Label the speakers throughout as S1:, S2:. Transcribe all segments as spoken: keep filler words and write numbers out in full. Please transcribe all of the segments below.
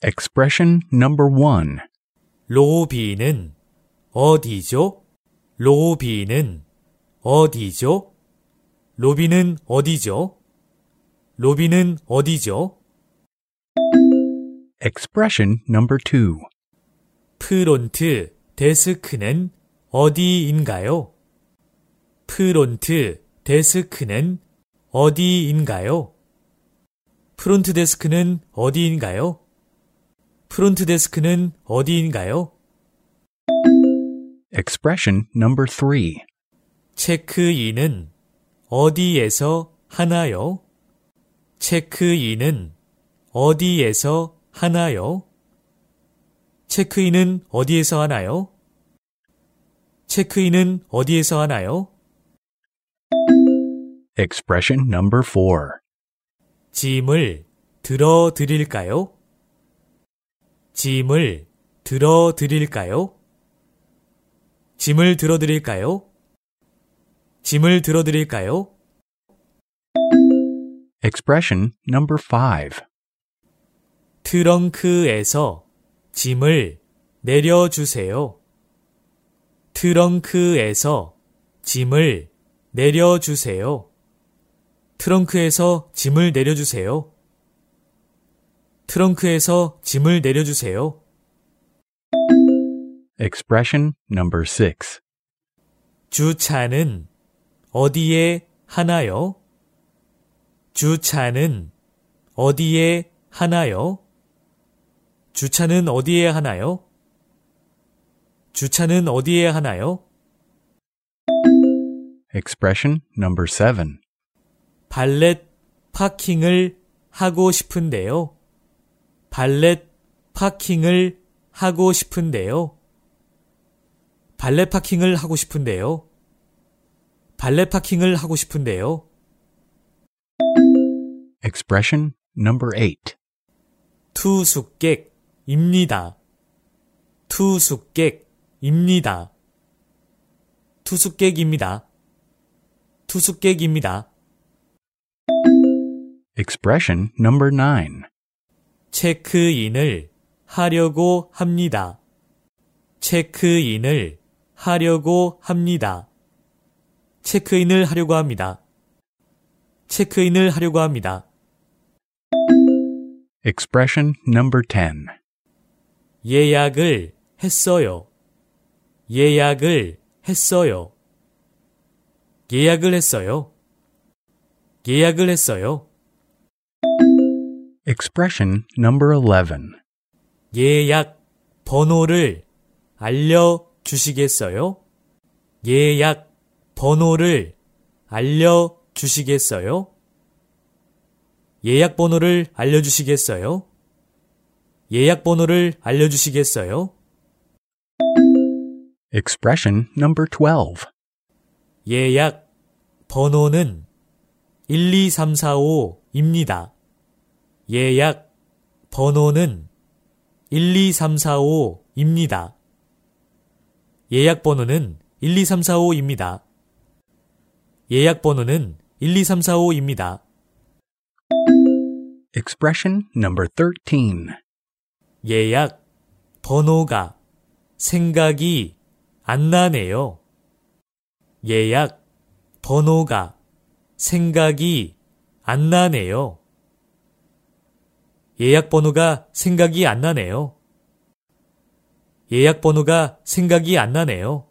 S1: Expression number one.
S2: 로비는 어디죠? 로비는 어디죠? 로비는 어디죠? 로비는 어디죠?
S1: Expression number two.
S2: 프론트 데스크는 어디인가요? 프론트 데스크는 어디인가요? 프론트 데스크는 어디인가요? 프론트 데스크는 어디인가요?
S1: Expression number three.
S2: 체크인은 어디에서 하나요? 체크인은 어디에서 하나요? 체크인은 어디에서 하나요? 체크인은 어디에서 하나요?
S1: Expression number four.
S2: 짐을 들어 드릴까요? 짐을 들어 드릴까요? 짐을 들어 드릴까요? 짐을 들어 드릴까요?
S1: Expression number five.
S2: 트렁크에서 짐을 내려주세요. 트렁크에서 짐을 내려주세요. 트렁크에서 짐을 내려주세요. 트렁크에서 짐을 내려주세요.
S1: Expression number six.
S2: 주차는 어디에 하나요? 주차는 어디에 하나요? 주차는 어디에 하나요? 주차는 어디에 하나요?
S1: Expression number seven.
S2: 발렛 파킹을 하고 싶은데요. 발렛 파킹을 하고 싶은데요. 발렛 파킹을 하고 싶은데요. 발렛 파킹을 하고 싶은데요.
S1: Expression number eight.
S2: 투숙객입니다. 투숙객입니다. 투숙객입니다. 투숙객입니다.
S1: Expression number nine.
S2: 체크인을 하려고 합니다. 체크인을 하려고 합니다. 체크인을 하려고 합니다. 체크인을 하려고 합니다.
S1: Expression number ten.
S2: 예약을 했어요. 예약을 했어요. 예약을 했어요. 예약을 했어요.
S1: Expression number eleven.
S2: 예약 번호를 알려주시겠어요? 예약 번호를 알려주시겠어요? 예약 번호를 알려주시겠어요? 예약 번호를 알려주시겠어요?
S1: Expression number twelve.
S2: 예약 번호는 일이삼사오입니다. 예약 번호는 일이삼사오입니다. 예약 번호는 일이삼사오입니다. 예약 번호는 일이삼사오입니다.
S1: Expression number thirteen.
S2: 예약 번호가 생각이 안 나네요. 예약 번호가 생각이 안 나네요. 예약 번호가 생각이 안 나네요. 예약 번호가 생각이 안 나네요.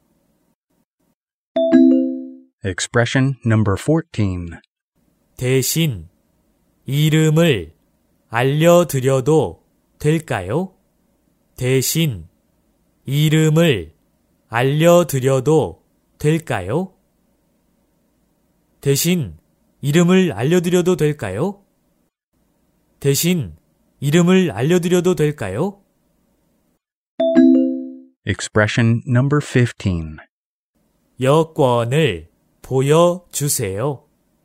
S1: Expression number fourteen.
S2: 대신 이름을 알려드려도 될까요? 대신 이름을 알려드려도 될까요? 대신 이름을 알려드려도 될까요? 대신 이름을 알려드려도 될까요?
S1: Expression number fifteen.
S2: 여권을 보여주세요.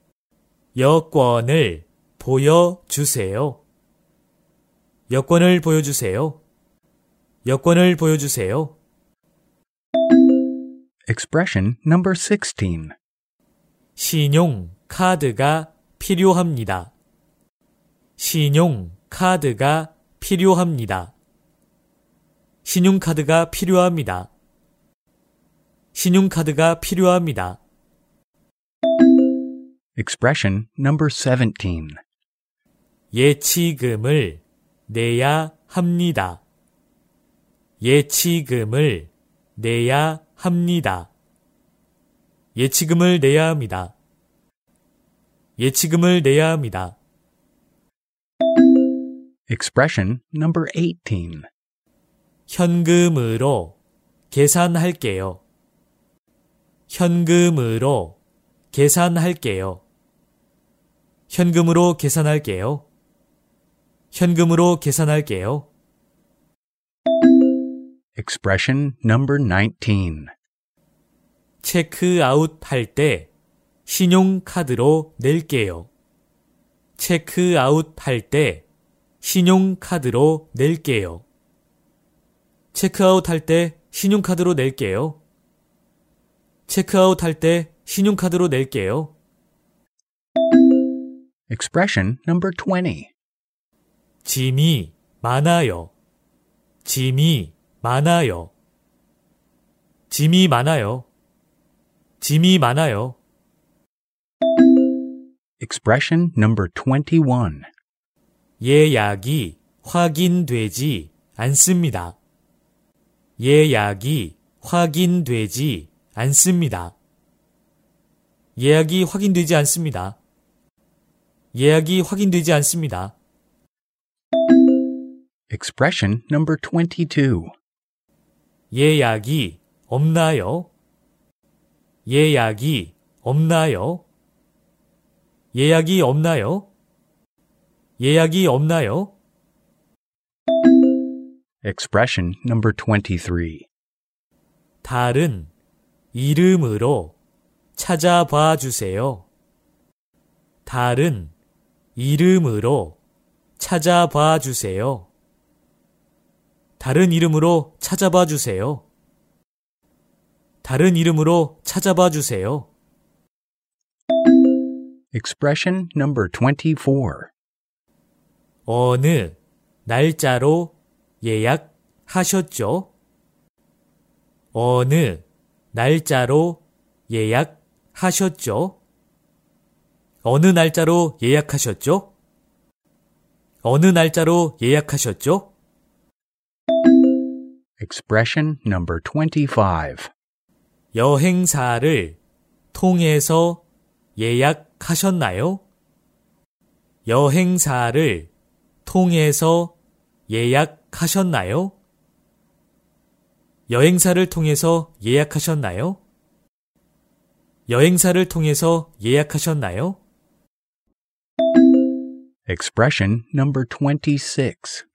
S2: 여권을 보여주세요. 여권을 보여주세요. 여권을 보여주세요.
S1: Expression number sixteen.
S2: 신용카드가 필요합니다. 신용카드가 필요합니다. 신용카드가 필요합니다. 신용카드가 필요합니다.
S1: Expression number seventeen.
S2: 예치금을 내야 합니다. 예치금을 내야 합니다. 예치금을 내야 합니다. 예치금을 내야 합니다.
S1: Expression number eighteen.
S2: 현금으로 계산할게요. 현금으로 계산할게요. 현금으로 계산할게요. 현금으로 계산할게요.
S1: Expression number nineteen.
S2: 체크아웃 할 때 신용카드로 낼게요. 체크아웃 할 때 신용카드로 낼게요. 체크아웃 할 때 신용카드로 낼게요. 체크아웃 할 때 신용카드로 낼게요.
S1: Expression number twenty.
S2: 짐이 많아요. 짐이 많아요. 짐이 많아요. 짐이 많아요.
S1: Expression number twenty-one.
S2: 예약이 확인되지 않습니다. 예약이 확인되지 않습니다. 예약이 확인되지 않습니다. 예약이 확인되지 않습니다.
S1: Expression number twenty-two.
S2: 예약이 없나요? 예약이 없나요? 예약이 없나요? 예약이 없나요?
S1: Expression number twenty-three.
S2: 다른 이름으로 찾아봐 주세요. 다른 이름으로 찾아봐 주세요. 다른 이름으로 찾아봐 주세요. 다른 이름으로 찾아봐 주세요.
S1: Expression number twenty-four.
S2: 어느 날짜로 예약하셨죠? 어느 날짜로 예약하셨죠? 어느 날짜로 예약하셨죠? 어느 날짜로 예약하셨죠?
S1: Expression number twenty-five.
S2: 여행사를 통해서 예약하셨나요? 여행사를 통해서 예약하셨나요? 여행사를 통해서 예약하셨나요? 여행사를 통해서 예약하셨나요?
S1: Expression number twenty-six.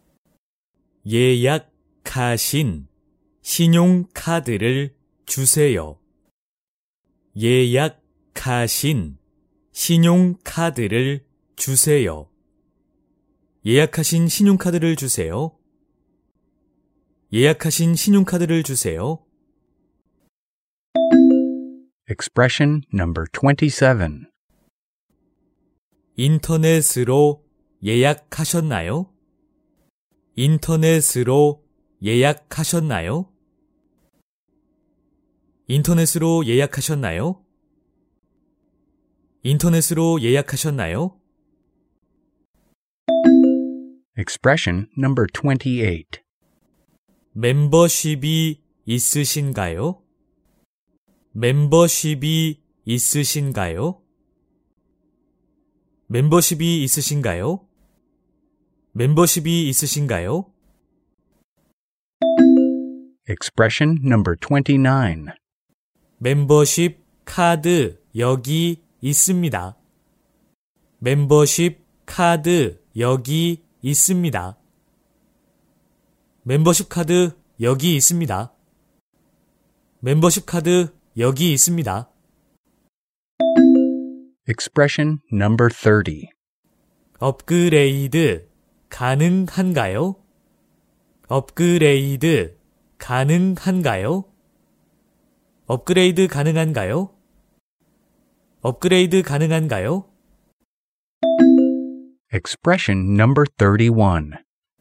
S2: 예약하신 신용카드를 주세요. 예약하신 신용카드를 주세요. 예약하신 신용카드를 주세요. 예약하신 신용카드를 주세요.
S1: Expression number twenty-seven.
S2: 인터넷으로 예약하셨나요? 인터넷으로 예약하셨나요? 인터넷으로 예약하셨나요? 인터넷으로 예약하셨나요?
S1: Expression number twenty-eight.
S2: 멤버십이 있으신가요? 멤버십이 있으신가요? 멤버십이 있으신가요? 멤버십이 있으신가요?
S1: Expression number twenty-nine.
S2: 멤버십 카드 여기 있습니다. 멤버십 카드 여기 있습니다. 멤버십 카드 여기 있습니다. 멤버십 카드 여기 있습니다.
S1: Expression number thirty.
S2: 업그레이드 가능한가요? 업그레이드 가능한가요? 업그레이드 가능한가요? 업그레이드 가능한가요?
S1: Expression number thirty-one.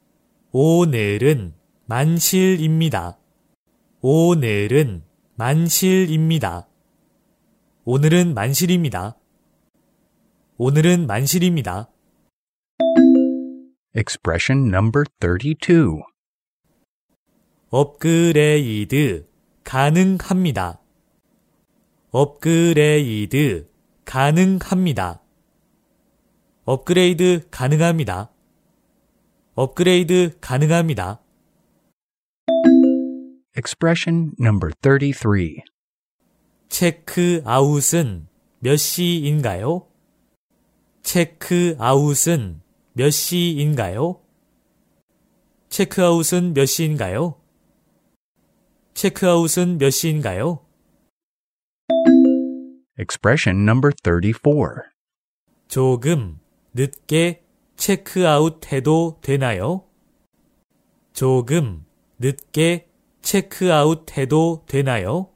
S2: 오늘은 만실입니다. 오늘은 만실입니다. 오늘은 만실입니다. 오늘은 만실입니다.
S1: Expression number thirty-two.
S2: 업그레이드 가능합니다. 업그레이드 가능합니다. 업그레이드 가능합니다. 업그레이드 가능합니다.
S1: Expression number thirty-three.
S2: 체크아웃은 몇 시인가요? 체크아웃은 몇 시인가요? 체크아웃은 몇 시인가요? 체크아웃은 몇 시인가요?
S1: Expression number thirty-four.
S2: 조금 늦게 체크아웃해도 되나요? 조금 늦게 체크아웃해도 되나요?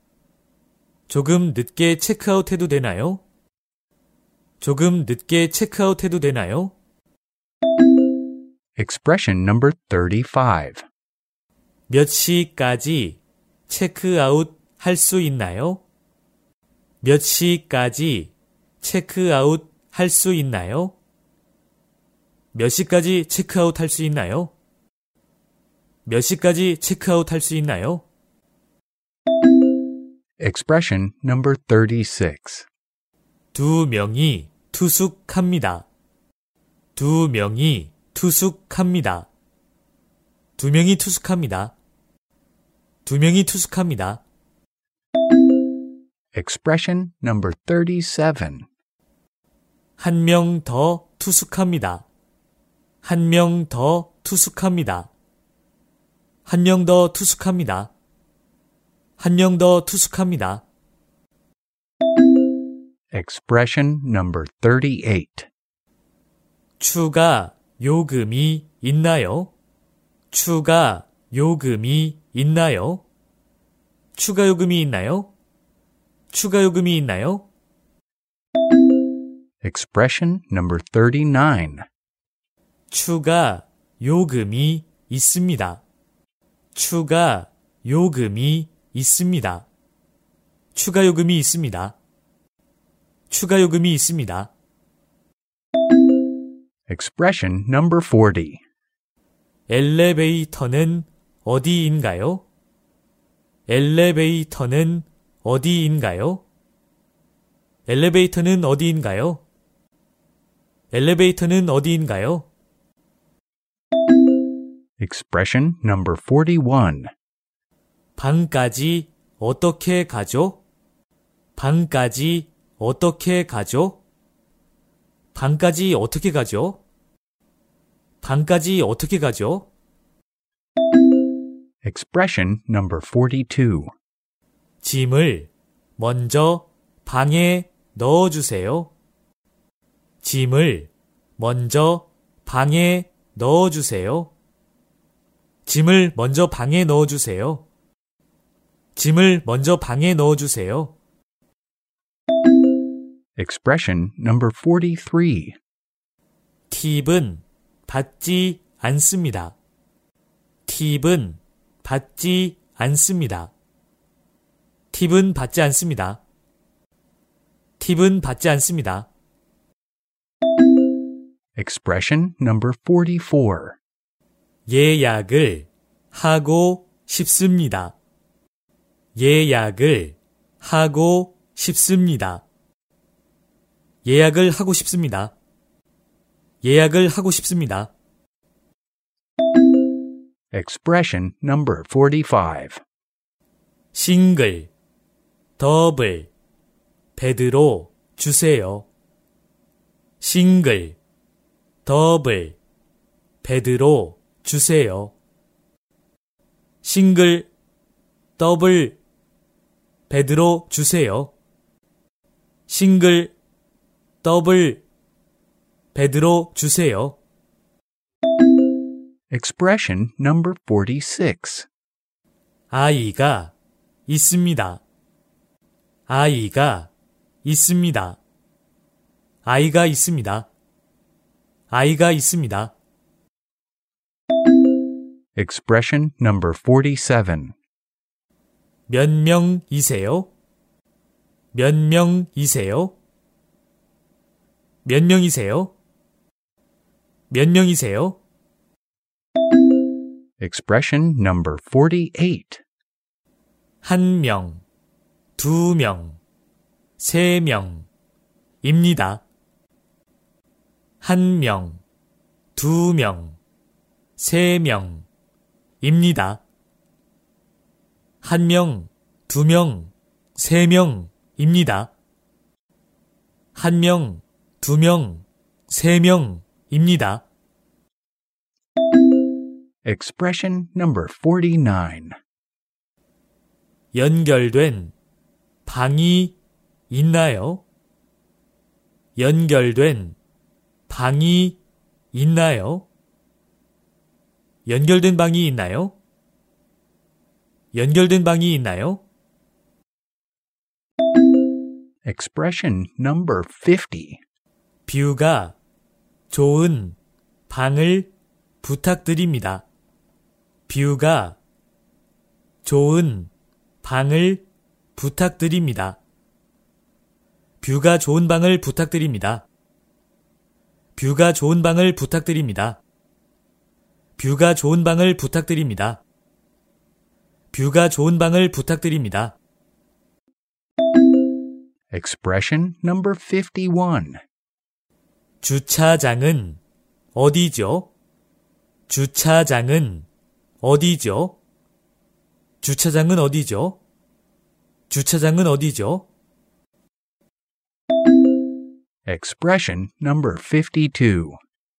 S2: 조금 늦게 체크아웃해도 되나요? 조금 늦게 체크아웃해도 되나요?
S1: Expression number thirty-five.
S2: 몇 시까지 체크아웃 할 수 있나요? 몇 시까지 체크아웃 할 수 있나요? 몇 시까지 체크아웃 할 수 있나요? 몇 시까지 체크아웃 할 수 있나요?
S1: Expression number thirty-six.
S2: 두 명이 투숙합니다. 두 명이 투숙합니다. 두 명이 투숙합니다. 두 명이 투숙합니다.
S1: Expression number thirty-seven.
S2: 한 명 더 투숙합니다. 한 명 더 투숙합니다. 한 명 더 투숙합니다. 한 명 더 투숙합니다.
S1: Expression number thirty-eight.
S2: 추가 요금이 있나요? 추가 요금이 있나요? 추가 요금이 있나요? 추가 요금이 있나요?
S1: Expression number thirty-nine.
S2: 추가 요금이 있습니다. 추가 요금이 있습니다. 추가 요금이 있습니다. 추가 요금이 있습니다.
S1: Expression number forty.
S2: 엘리베이터는 어디인가요? 엘리베이터는 어디인가요? 엘리베이터는 어디인가요? 엘리베이터는 어디인가요?
S1: Expression number forty-one.
S2: 방까지 어떻게 가죠? 방까지 어떻게 가죠? 방까지 어떻게 가죠? 방까지 어떻게 가죠?
S1: Expression number forty-two.
S2: 짐을 먼저 방에 넣어주세요. 짐을 먼저 방에 넣어주세요. 짐을 먼저 방에 넣어주세요. 짐을 먼저 방에 넣어주세요.
S1: Expression number forty-three.
S2: 팁은 받지 않습니다. 팁은 받지 않습니다. 팁은 받지 않습니다. 팁은 받지 않습니다.
S1: Expression number forty-four.
S2: 예약을 하고 싶습니다. 예약을 하고 싶습니다. 예약을 하고 싶습니다. 예약을 하고 싶습니다.
S1: Expression number forty-five.
S2: 싱글, 더블, 베드로 주세요. 싱글, 더블, 베드로 주세요. 싱글, 더블, 베드로 주세요. 싱글, 더블, 베드로 주세요.
S1: Expression number forty-six.
S2: 아이가 있습니다. 아이가 있습니다. 아이가 있습니다. 아이가 있습니다.
S1: Expression number forty-seven.
S2: 몇 명이세요? 몇 명이세요? 몇 명이세요? 몇 명이세요?
S1: Expression number forty-eight.
S2: 한 명, 두 명, 세 명입니다. 한 명, 두 명, 세 명입니다. 한 명, 두 명, 세 명입니다. 한 명, 두 명, 세 명입니다.
S1: Expression number forty-nine.
S2: 연결된 방이 있나요? 연결된 방이 있나요? 연결된 방이 있나요? 연결된 방이 있나요?
S1: Expression number fifty.
S2: 뷰가 좋은 방을 부탁드립니다. 뷰가 좋은 방을 부탁드립니다. 뷰가 좋은 방을 부탁드립니다. 뷰가 좋은 방을 부탁드립니다. 뷰가 좋은 방을 부탁드립니다. 뷰가 좋은 방을 부탁드립니다.
S1: Expression number fifty-one.
S2: 주차장은 어디죠? 주차장은 어디죠? 주차장은 어디죠? 주차장은 어디죠?
S1: Expression number fifty-two.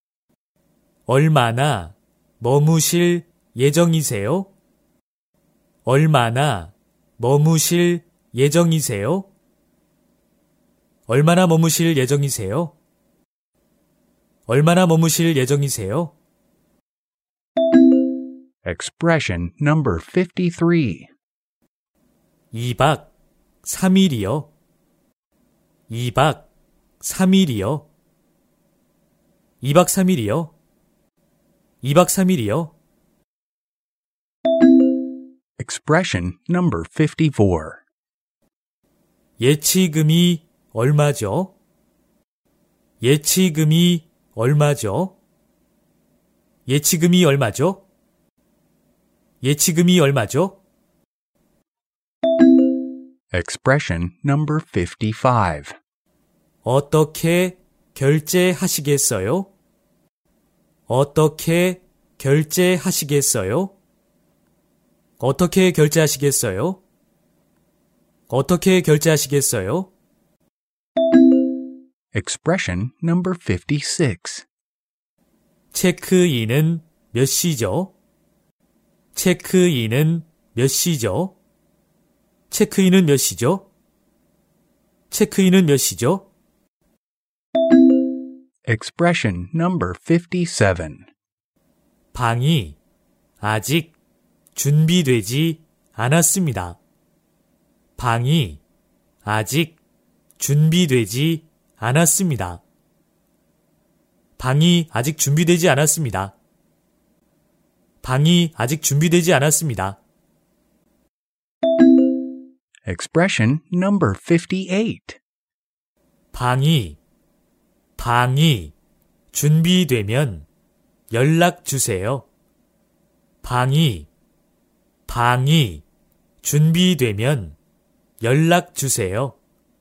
S2: 얼마나 머무실 예정이세요? 얼마나 머무실 예정이세요? 얼마나 머무실 예정이세요? 얼마나 머무실 예정이세요?
S1: Expression number fifty-three.
S2: 이박 삼일이요. 이박 삼일이요. 이박 삼일이요. 이박 삼일이요.
S1: Expression number fifty-four.
S2: 예치금이 얼마죠? 예치금이 얼마죠? 예치금이 얼마죠? 예치금이 얼마죠?
S1: Expression number fifty-five.
S2: 어떻게 결제하시겠어요? 어떻게 결제하시겠어요? 어떻게 결제하시겠어요? 어떻게 결제하시겠어요?
S1: Expression number fifty-six.
S2: 체크인은 몇 시죠? 체크인은 몇 시죠? 체크인은 몇 시죠? 체크인은 몇 시죠?
S1: Expression number fifty-seven.
S2: 방이 아직 준비되지 않았습니다. 방이 아직 준비되지 않았습니다. 방이 아직 준비되지 않았습니다. 방이 아직 준비되지 않았습니다.
S1: Expression number fifty-eight.
S2: 방이, 방이 준비되면 연락 주세요. 방이, 방이 준비되면 연락 주세요.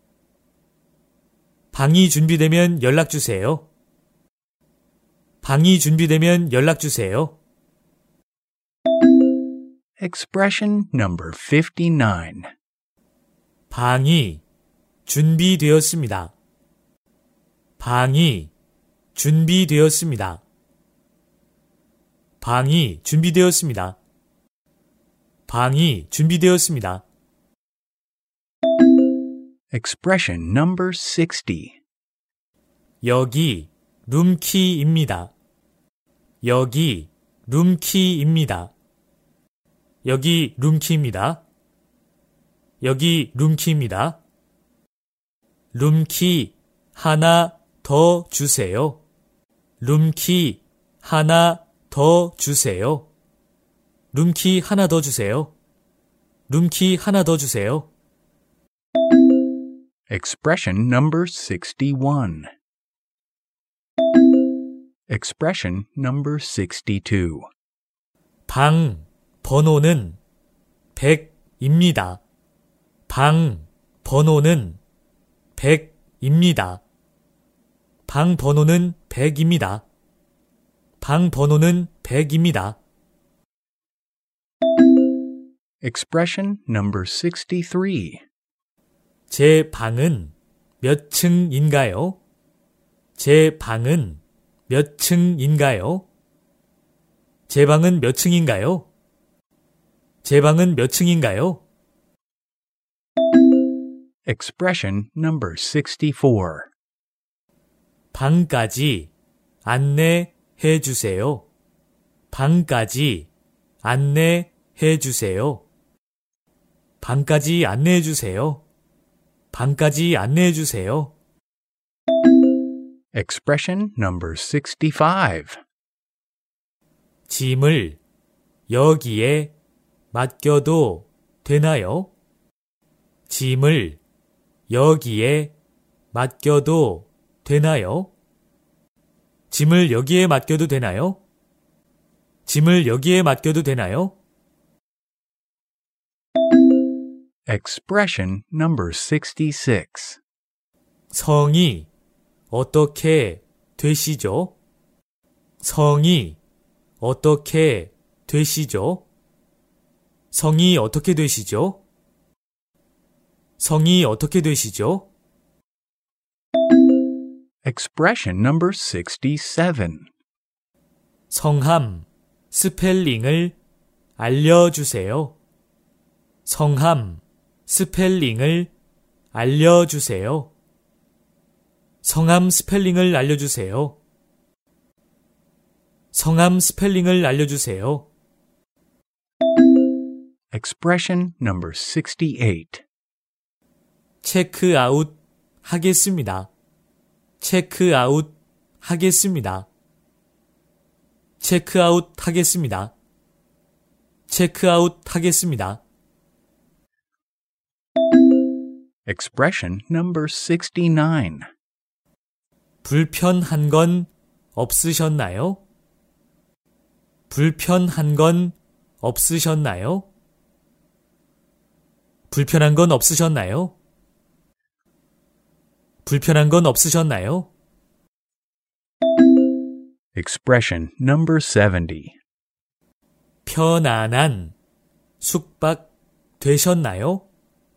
S2: 방이 준비되면 연락 주세요. 방이 준비되면 연락 주세요.
S1: Expression number fifty-nine.
S2: 방이 준비되었습니다. 방이 준비되었습니다. 방이 준비되었습니다. 방이 준비되었습니다.
S1: Expression number sixty.
S2: 여기 룸키입니다. 여기 룸키입니다. 여기 룸키입니다. 여기 룸키입니다. 룸키 하나 더 주세요. 룸키 하나 더 주세요. 룸키 하나 더 주세요. 룸키 하나 더 주세요.
S1: Expression number sixty-one. Expression number sixty-two.
S2: 방 번호는 백입니다. 방 번호는 백입니다. 방 번호는 백입니다. 방 번호는 백입니다.
S1: Expression number sixty-three.
S2: 제 방은 몇 층인가요? 제 방은 몇 층인가요? 제 방은 몇 층인가요? 제 방은 몇 층인가요?
S1: Expression number sixty-four.
S2: 방까지 안내해 주세요. 방까지 안내해 주세요. 방까지 안내해 주세요. 방까지 안내해 주세요.
S1: Expression number sixty-five.
S2: 짐을 여기에 맡겨도 되나요? 짐을 여기에 맡겨도 되나요? 짐을 여기에 맡겨도 되나요? 짐을 여기에 맡겨도 되나요?
S1: Expression number sixty-six.
S2: 성이 어떻게 되시죠? 성이 어떻게 되시죠? 성이 어떻게 되시죠? 성이 어떻게 되시죠?
S1: Expression number sixty-seven.
S2: 성함 스펠링을 알려주세요. 성함 스펠링을 알려주세요. 성함 스펠링을 알려주세요. 성함 스펠링을 알려주세요.
S1: Expression number sixty-eight.
S2: 체크아웃 하겠습니다. 체크아웃 하겠습니다. 체크아웃 하겠습니다. 체크아웃 하겠습니다.
S1: Expression number sixty-nine.
S2: 불편한 건 없으셨나요? 불편한 건 없으셨나요? 불편한 건 없으셨나요? 불편한 건 없으셨나요?
S1: Expression number seventy.
S2: 편안한 숙박 되셨나요?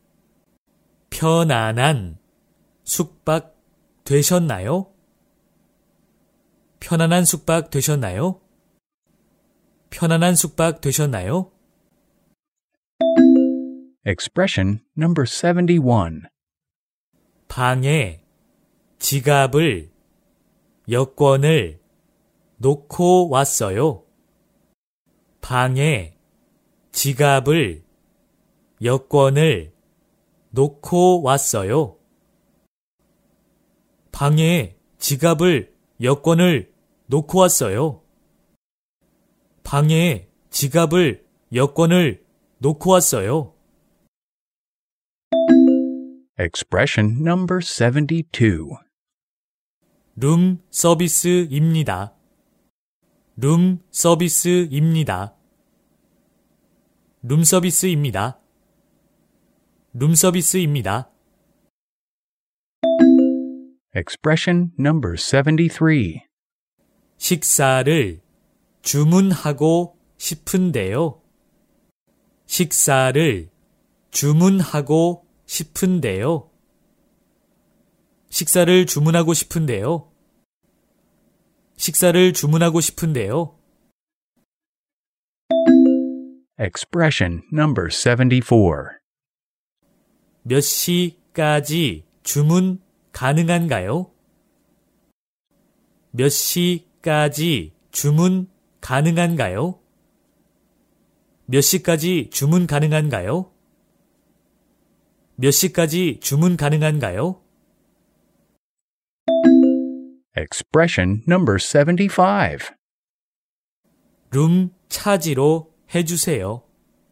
S2: 편안한 숙박 되셨나요? 편안한 숙박 되셨나요? 편안한 숙박 되셨나요?
S1: Expression number seventy-one.
S2: 방에 지갑을, 여권을 놓고 왔어요. 방에 지갑을, 여권을 놓고 왔어요. 방에 지갑을, 여권을 놓고 왔어요. 방에 지갑을, 여권을 놓고 왔어요.
S1: Expression number seventy-two.
S2: 룸 서비스입니다. 룸 서비스입니다. 룸 서비스입니다. 룸 서비스입니다.
S1: Expression number seventy-three.
S2: 식사를 주문하고 싶은데요. 식사를 주문하고 싶은데요. 식사를 주문하고 싶은데요. 식사를 주문하고 싶은데요.
S1: Expression number seventy-four.
S2: 몇 시까지 주문 가능한가요? 몇 시까지 주문 가능한가요? 몇 시까지 주문 가능한가요? 몇 시까지 주문 가능한가요?
S1: Expression number seventy-five.
S2: 룸 차지로 해주세요.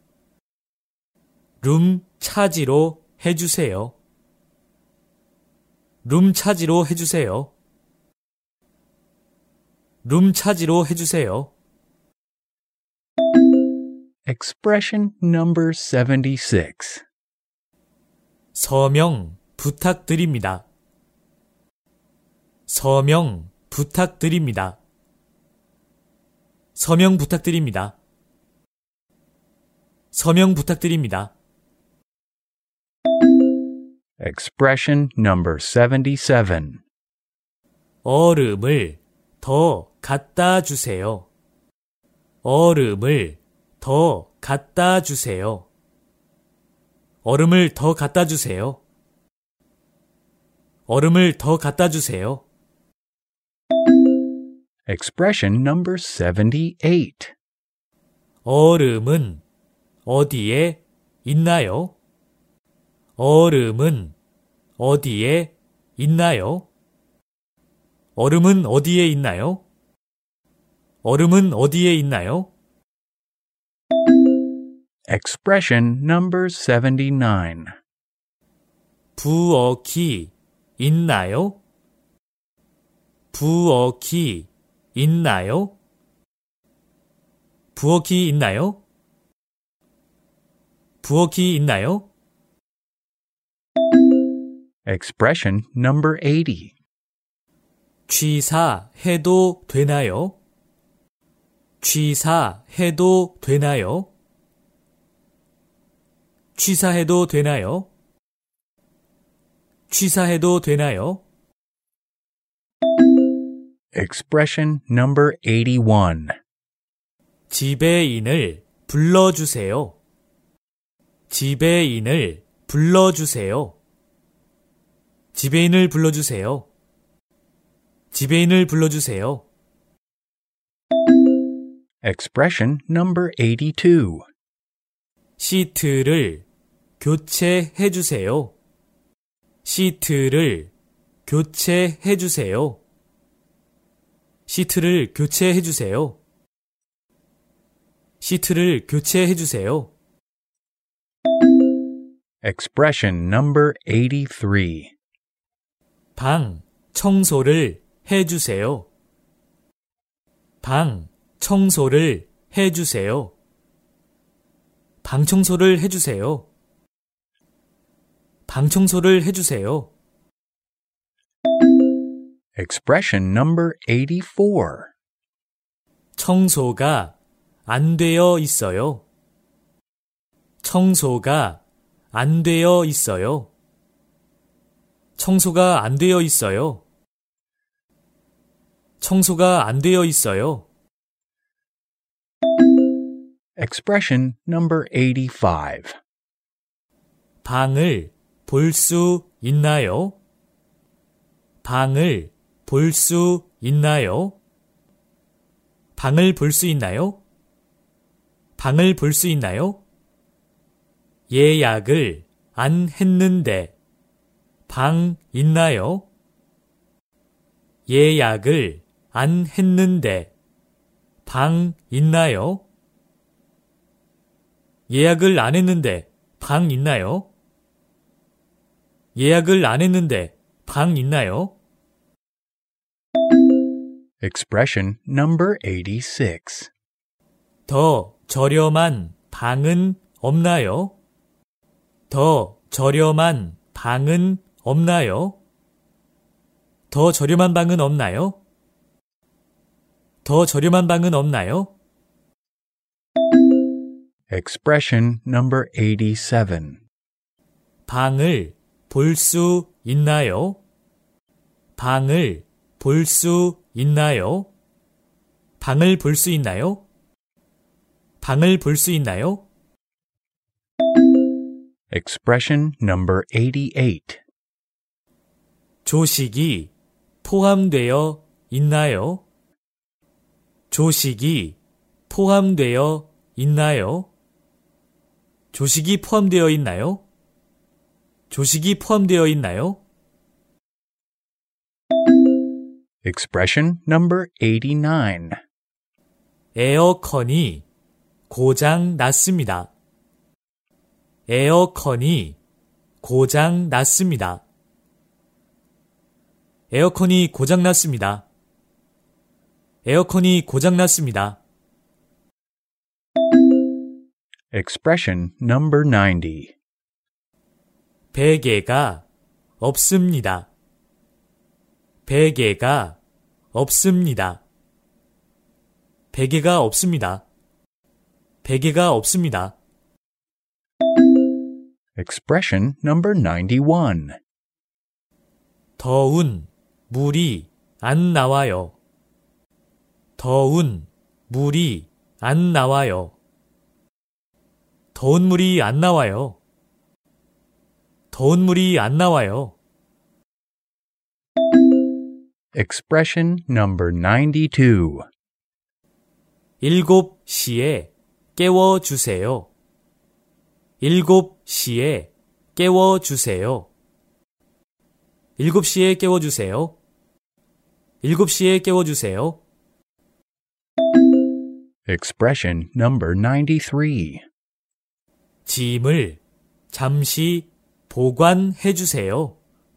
S2: 룸 차지로 해주세요. 룸 차지로 해주세요. 룸 차지로 해주세요.
S1: Expression number seventy-six.
S2: 서명 부탁드립니다. 서명 부탁드립니다. 서명 부탁드립니다. 서명 부탁드립니다.
S1: Expression number seventy-seven.
S2: 얼음을 더 갖다 주세요. 얼음을 더 갖다 주세요. 얼음을 더 갖다 주세요. 얼음을 더 갖다 주세요.
S1: Expression number seventy-eight.
S2: 얼음은 어디에 있나요? 얼음은 어디에 있나요? 얼음은 어디에 있나요? 얼음은 어디에 있나요?
S1: Expression number seventy-nine.
S2: 부엌이 있나요? 부엌이 있나요? 부엌이 있나요? 부엌이 있나요?
S1: Expression number eighty.
S2: 취사해도 되나요? 취사해도 되나요? 취사해도 되나요? 취사해도 되나요?
S1: Expression number eighty-one.
S2: 지배인을 불러주세요. 지배인을 불러주세요. 지배인을 불러주세요. 지배인을 불러주세요.
S1: Expression number eighty-two.
S2: 시트를 교체해 주세요. 시트를 교체해 주세요. 시트를 교체해 주세요. 시트를 교체해 주세요.
S1: Expression number eighty-three.
S2: 방 청소를 해 주세요. 방 청소를 해 주세요. 방 청소를 해 주세요. 방 청소를 해 주세요.
S1: Expression number eighty-four.
S2: 청소가 안 되어 있어요. 청소가 안 되어 있어요. 청소가 안 되어 있어요. 청소가 안 되어 있어요.
S1: Expression number eighty-five.
S2: 방을 볼 수 있나요? 방을 볼 수 있나요? 방을 볼 수 있나요? 방을 볼 수 있나요? 예약을 안 했는데 방 있나요? 예약을 안 했는데 방 있나요? 예약을 안 했는데 방 있나요? 예약을 안 했는데 방 있나요?
S1: Expression number eighty-six.
S2: 더 저렴한 방은 없나요? 더 저렴한 방은 없나요? 더 저렴한 방은 없나요? 더 저렴한 방은 없나요?
S1: Expression number eighty-seven.
S2: 방을 볼 수 있나요? 방을 볼 수 있나요? 방을 볼 수 있나요? 방을 볼 수 있나요?
S1: Expression number eighty-eight.
S2: 조식이 포함되어 있나요? 조식이 포함되어 있나요? 조식이 포함되어 있나요? 조식이 포함되어 있나요?
S1: Expression number eighty-nine.
S2: 에어컨이 고장 났습니다. 에어컨이 고장 났습니다. 에어컨이 고장 났습니다. 에어컨이 고장 났습니다.
S1: Expression number ninety.
S2: 베개가 없습니다. 베개가 없습니다. 베개가 없습니다. 베개가 없습니다.
S1: Expression number ninety-one.
S2: 더운 물이 안 나와요. 더운 물이 안 나와요. 더운 물이 안 나와요. 더운 물이 안 나와요.
S1: Expression number ninety-two.
S2: 일곱 시에 깨워주세요. 일곱 시에 깨워주세요. 일곱 시에 깨워주세요. 일곱 시에 깨워주세요.
S1: Expression number ninety-three.
S2: 짐을 잠시 보관해 주세요.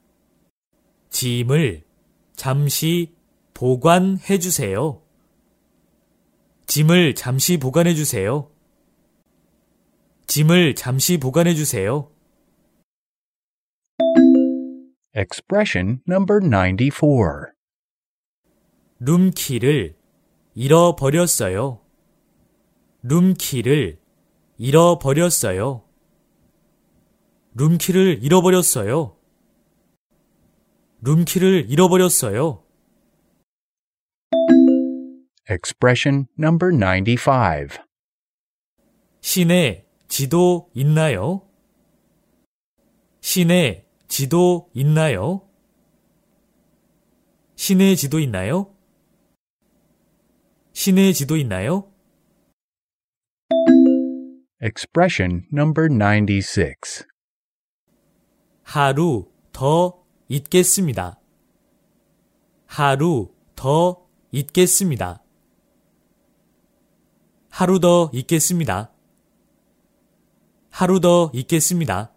S2: 짐을 잠시 보관해 주세요. 짐을 잠시 보관해 주세요. 짐을 잠시 보관해 주세요.
S1: Expression number ninety-four.
S2: 룸키를 잃어버렸어요. 룸키를 잃어버렸어요. 룸키를 잃어버렸어요. 룸키를 잃어버렸어요.
S1: Expression number ninety-five.
S2: 시내 지도 있나요? 시내 지도 있나요? 시내 지도 있나요? 시내 지도 있나요?
S1: Expression number ninety-six.
S2: 하루 더 있겠습니다. 하루 더 있겠습니다. 하루 더 있겠습니다. 하루 더 있겠습니다.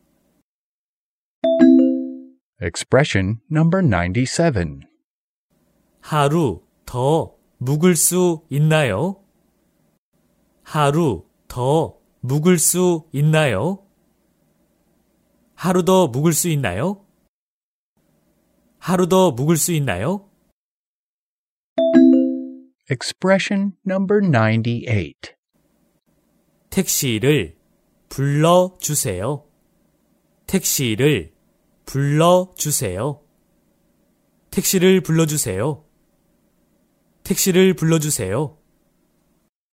S1: Expression number ninety-seven.
S2: 하루 더 묵을 수 있나요? 하루 더 묵을 수 있나요? 하루 더 묵을 수 있나요? 하루 더 묵을 수 있나요?
S1: Expression number ninety-eight.
S2: 택시를 불러주세요. 택시를 불러주세요. 택시를 불러주세요. 택시를 불러주세요.